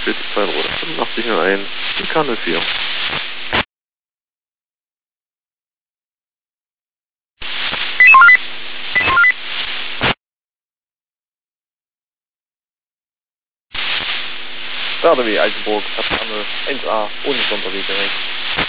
42 Rote 8501, IK04. Stade wie Eisenburg, Kapitane 1A, ohne Sonderwege rechts.